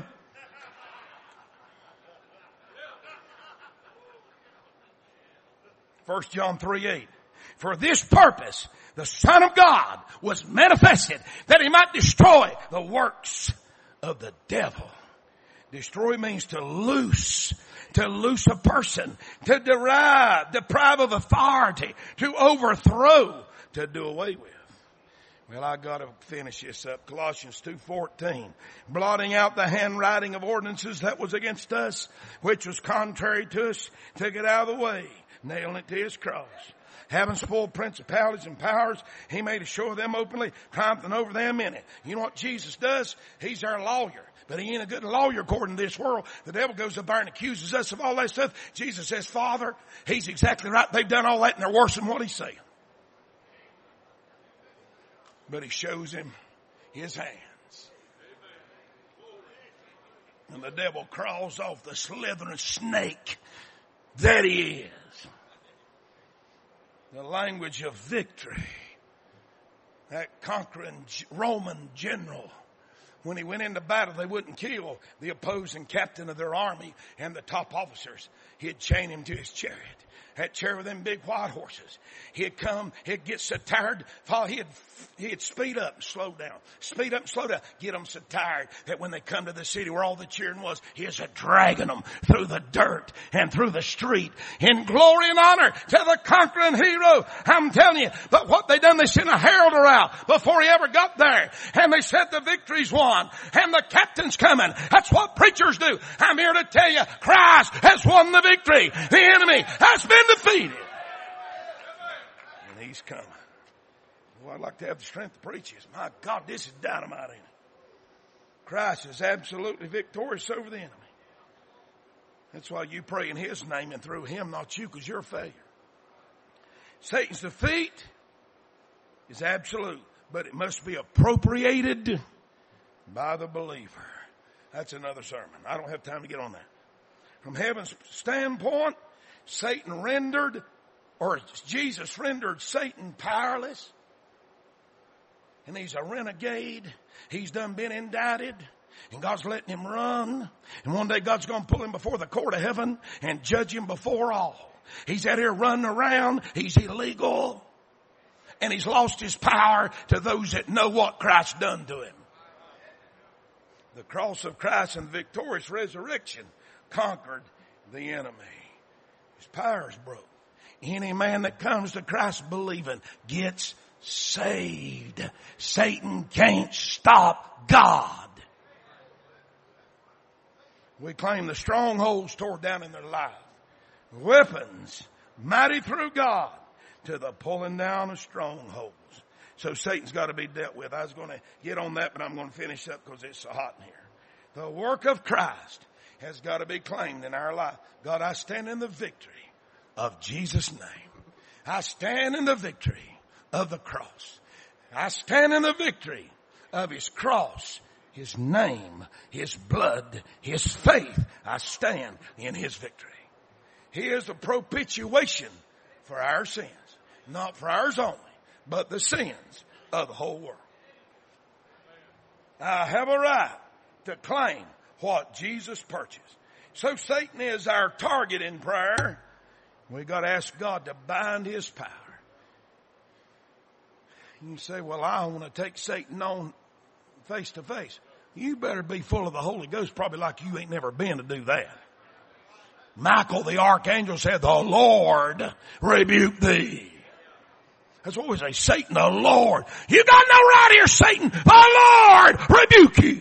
First John three eight. For this purpose, the Son of God was manifested that he might destroy the works of the devil. Destroy means to loose, to loose a person, to derive, deprive of authority, to overthrow, to do away with. Well, I got to finish this up. Colossians two fourteen. Blotting out the handwriting of ordinances that was against us, which was contrary to us, took it out of the way, nailing it to his cross. Having spoiled principalities and powers, he made a show of them openly, triumphing over them in it. You know what Jesus does? He's our lawyer. But he ain't a good lawyer according to this world. The devil goes up there and accuses us of all that stuff. Jesus says, Father, he's exactly right. They've done all that and they're worse than what he's saying. But he shows him his hands. And the devil crawls off the slithering snake that he is. The language of victory. That conquering Roman general, when he went into battle, they wouldn't kill the opposing captain of their army and the top officers. He'd chain him to his chariot. That chariot with them big white horses. He'd come, he'd get so tired, he'd, he'd speed up and slow down. Speed up and slow down. Get them so tired that when they come to the city where all the cheering was, he's a dragging them through the dirt and through the street in glory and honor to the conquering hero. I'm telling you, but what they done, they sent a heralder out before he ever got there. And they said the victory's won and the captain's coming. That's what preachers do. I'm here to tell you, Christ has won the victory. The enemy has been defeated. And he's coming. Well, I'd like to have the strength to preach this. My God, this is dynamite, ain't it? Christ is absolutely victorious over the enemy. That's why you pray in his name and through him, not you, because you're a failure. Satan's defeat is absolute, but it must be appropriated by the believer. That's another sermon. I don't have time to get on that. From heaven's standpoint, Satan rendered, or Jesus rendered Satan powerless. And he's a renegade. He's done been indicted. And God's letting him run. And one day God's going to pull him before the court of heaven and judge him before all. He's out here running around. He's illegal. And he's lost his power to those that know what Christ done to him. The cross of Christ and the victorious resurrection conquered the enemy. His power is broke. Any man that comes to Christ believing gets saved. Satan can't stop God. We claim the strongholds tore down in their life. Weapons mighty through God to the pulling down of strongholds. So Satan's got to be dealt with. I was going to get on that, but I'm going to finish up because it's so hot in here. The work of Christ has got to be claimed in our life. God, I stand in the victory of Jesus' name. I stand in the victory of the cross. I stand in the victory of his cross, his name, his blood, his faith, I stand in his victory. He is the propitiation for our sins, not for ours only, but the sins of the whole world. I have a right to claim what Jesus purchased. So Satan is our target in prayer. We got to ask God to bind his power. You say, well, I want to take Satan on face to face. You better be full of the Holy Ghost, probably like you ain't never been to do that. Michael the archangel said, the Lord rebuke thee. That's what we say, Satan, the Lord. You got no right here, Satan. The Lord rebuke you.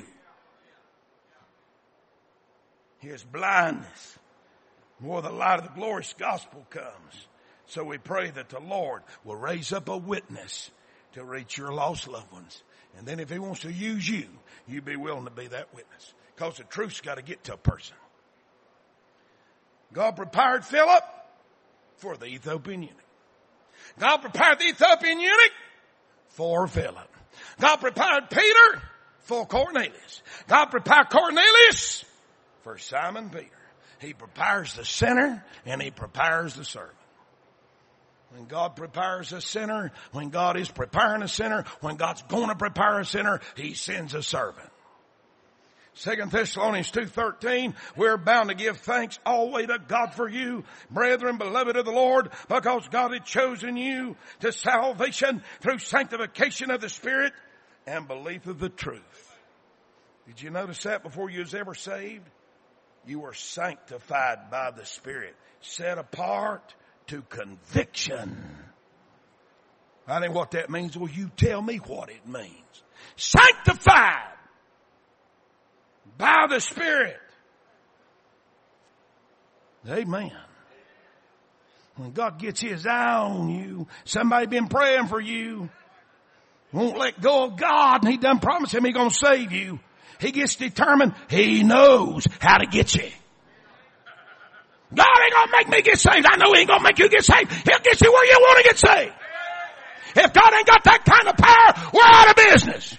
His blindness, more the light of the glorious gospel comes. So we pray that the Lord will raise up a witness to reach your lost loved ones. And then if he wants to use you, you be willing to be that witness. Because the truth's got to get to a person. God prepared Philip for the Ethiopian eunuch. God prepared the Ethiopian eunuch for Philip. God prepared Peter for Cornelius. God prepared Cornelius for Simon Peter. He prepares the sinner and he prepares the servant. When God prepares a sinner, when God is preparing a sinner, when God's going to prepare a sinner, he sends a servant. Second Thessalonians two thirteen, we're bound to give thanks always to God for you, brethren, beloved of the Lord, because God had chosen you to salvation through sanctification of the Spirit and belief of the truth. Did you notice that before you was ever saved? You were sanctified by the Spirit, set apart to conviction. I don't know what that means. Well, you tell me what it means. Sanctified by the Spirit. Amen. When God gets his eye on you, somebody been praying for you, won't let go of God, and he done promised him he's going to save you. He gets determined. He knows how to get you. God ain't going to make me get saved. I know he ain't going to make you get saved. He'll get you where you want to get saved. If God ain't got that kind of power, we're out of business.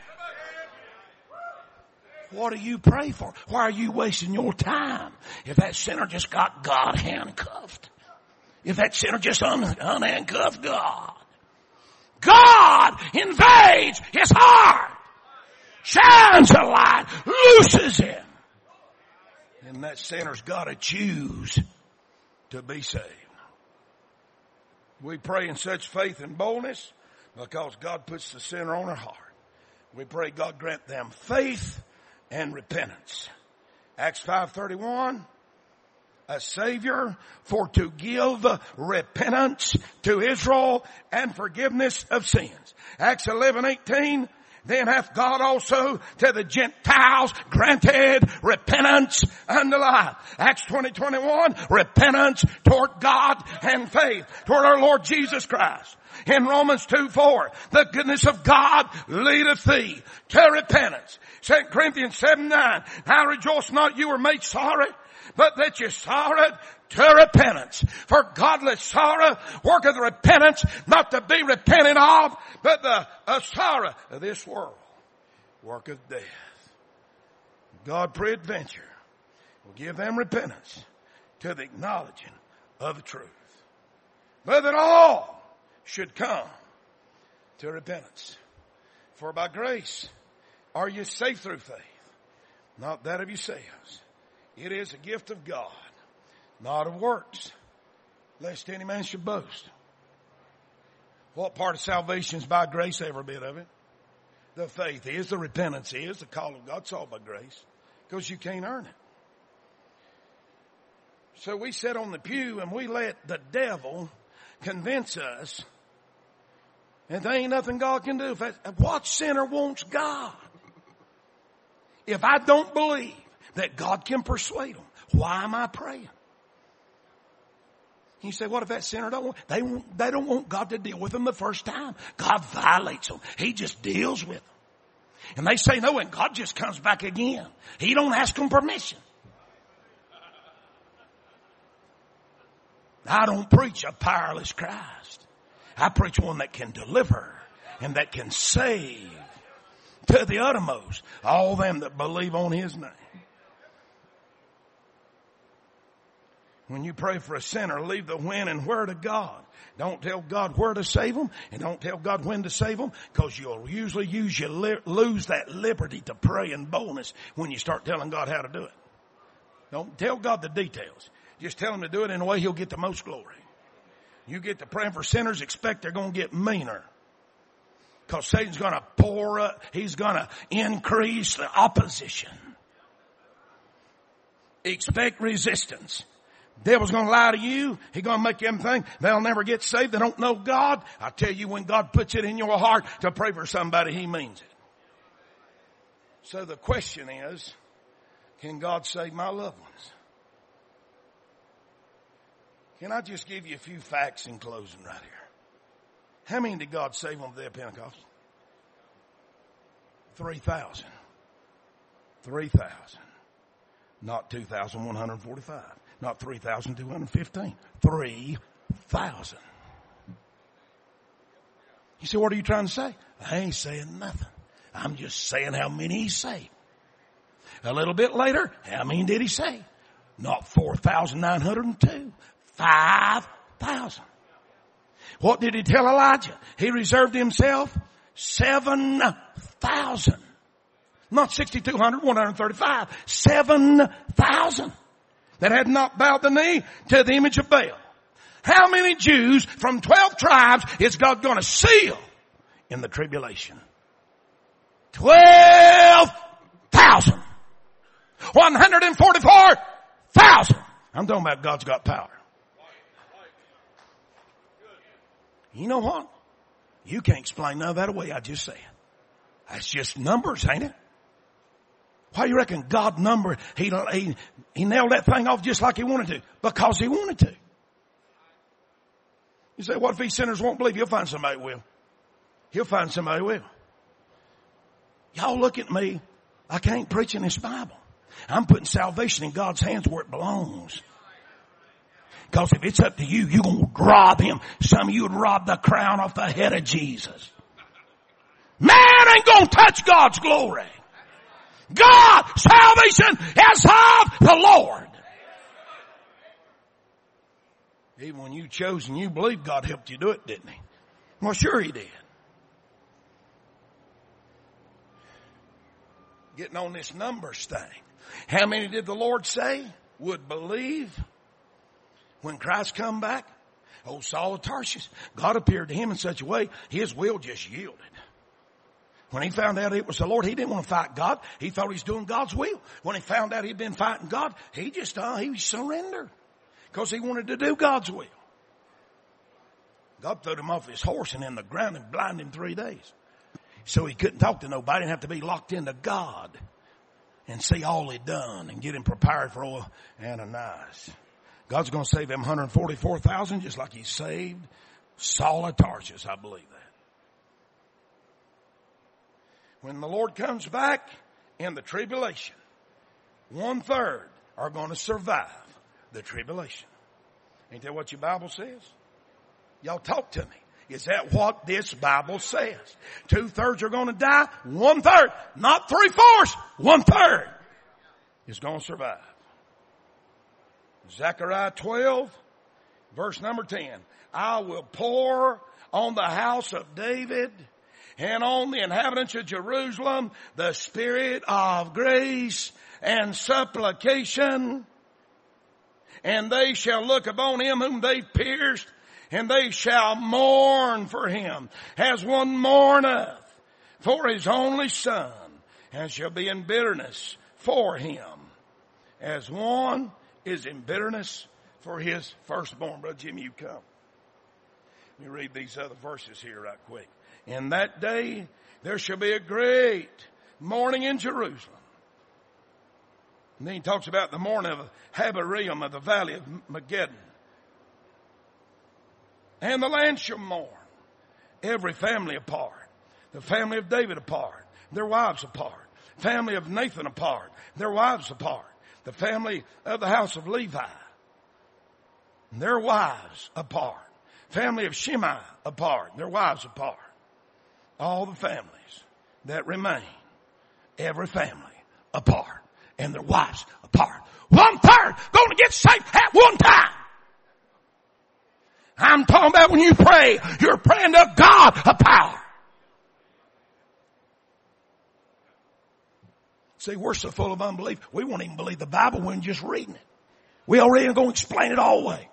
What do you pray for? Why are you wasting your time? If that sinner just got God handcuffed. If that sinner just un- unhandcuffed God. God invades his heart. Shines a light. Looses him. And that sinner's got to choose to be saved. We pray in such faith and boldness because God puts the sinner on our heart. We pray God grant them faith and repentance. Acts five thirty-one, a Savior for to give repentance to Israel and forgiveness of sins. Acts eleven eighteen, then hath God also to the Gentiles granted repentance unto life. Acts twenty twenty-one, repentance toward God and faith toward our Lord Jesus Christ. In Romans two four, the goodness of God leadeth thee to repentance. Second Corinthians seven nine, now rejoice not you were made sorry, but that you sorrowed to repentance. For godless sorrow worketh repentance, not to be repented of, but the uh, sorrow of this world worketh death. God peradventure will give them repentance to the acknowledging of the truth. But that all should come to repentance. For by grace are you saved through faith, not that of yourselves. It is a gift of God, not of works, lest any man should boast. What part of salvation is by grace? Every bit of it. The faith is, the repentance is, the call of God. It's all by grace, because you can't earn it. So we sit on the pew and we let the devil convince us that there ain't nothing God can do. What sinner wants God? If I don't believe that God can persuade them, why am I praying? You say, what if that sinner don't want, they, won't, they don't want God to deal with them the first time. God violates them. He just deals with them. And they say no, and God just comes back again. He don't ask them permission. I don't preach a powerless Christ. I preach one that can deliver and that can save. to the uttermost all them that believe on his name. When you pray for a sinner, leave the when and where to God. Don't tell God where to save them, and don't tell God when to save them, because you'll usually use your li- lose that liberty to pray in boldness when you start telling God how to do it. Don't tell God the details. Just tell him to do it in a way he'll get the most glory. You get to praying for sinners, expect they're going to get meaner. Because Satan's going to pour up, he's going to increase the opposition. Expect resistance. Devil's going to lie to you. He's going to make them think they'll never get saved. They don't know God. I tell you, when God puts it in your heart to pray for somebody, he means it. So the question is, can God save my loved ones? Can I just give you a few facts in closing right here? How many did God save on the day of Pentecost? Three thousand. Three thousand. Not two thousand one hundred forty-five. Not three thousand two hundred fifteen. Three thousand. You say, what are you trying to say? I ain't saying nothing. I'm just saying how many he saved. A little bit later, how many did he save? Not four thousand nine hundred two. Five thousand. What did he tell Elijah? He reserved himself seven thousand. Not sixty-two hundred, one hundred thirty-five. Seven thousand that had not bowed the knee to the image of Baal. How many Jews from twelve tribes is God going to seal in the tribulation? Twelve thousand. One hundred forty-four thousand. I'm talking about God's got power. You know what? You can't explain none of that away I just said. That's just numbers, ain't it? Why do you reckon God numbered? He, he, he nailed that thing off just like he wanted to. Because he wanted to. You say, what if these sinners won't believe? He'll find somebody who will. He'll find somebody who will. Y'all look at me like I ain't preaching this Bible. I'm putting salvation in God's hands where it belongs. Because if it's up to you, you're going to rob him. Some of you would rob the crown off the head of Jesus. Man ain't going to touch God's glory. God, salvation is of the Lord. Even when you chose and you believed, God helped you do it, didn't he? Well, sure he did. Getting on this numbers thing. How many did the Lord say would believe when Christ come back? Old Saul of Tarsus. God appeared to him in such a way, his will just yielded. When he found out it was the Lord, he didn't want to fight God. He thought he was doing God's will. When he found out he'd been fighting God, he just, uh, he surrendered. Because he wanted to do God's will. God threw him off his horse and in the ground and blinded him three days. So he couldn't talk to nobody and have to be locked into God. And see all he'd done and get him prepared for old Ananias. God's going to save them one hundred forty-four thousand just like he saved Saul of Tarsus. I believe that. When the Lord comes back in the tribulation, one third are going to survive the tribulation. Ain't that what your Bible says? Y'all talk to me. Is that what this Bible says? Two thirds are going to die. One third, not three fourths, one third is going to survive. Zechariah twelve, verse number ten. I will pour on the house of David and on the inhabitants of Jerusalem the spirit of grace and supplication. And they shall look upon him whom they pierced, and they shall mourn for him as one mourneth for his only son, and shall be in bitterness for him as one is in bitterness for his firstborn. Brother Jimmy, you come. Let me read these other verses here right quick. In that day there shall be a great mourning in Jerusalem. And then he talks about the mourning of Habarim of the valley of Megiddon. And the land shall mourn, every family apart. The family of David apart, their wives apart. Family of Nathan apart, their wives apart. The family of the house of Levi, their wives apart. Family of Shimei apart, their wives apart. All the families that remain, every family apart and their wives apart. One third going to get saved at one time. I'm talking about when you pray, you're praying to God of power. See, we're so full of unbelief, we won't even believe the Bible when just reading it. We already are going to explain it all away.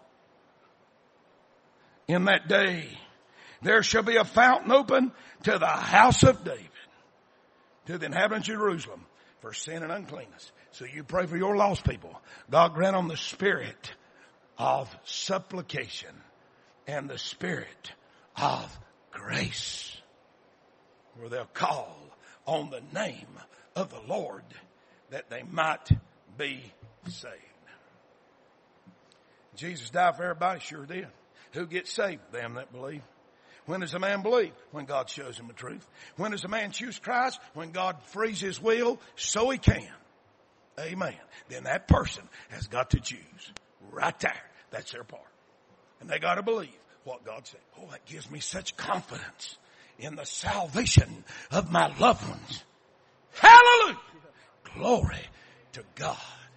In that day, there shall be a fountain open to the house of David, to the inhabitants of Jerusalem, for sin and uncleanness. So you pray for your lost people. God grant them the spirit of supplication and the spirit of grace, where they'll call on the name of the Lord that they might be saved. Jesus died for everybody, sure did. Who gets saved? Them that believe. When does a man believe? When God shows him the truth. When does a man choose Christ? When God frees his will so he can. Amen. Then that person has got to choose. Right there. That's their part. And they got to believe what God said. Oh, that gives me such confidence in the salvation of my loved ones. Hallelujah. Glory to God.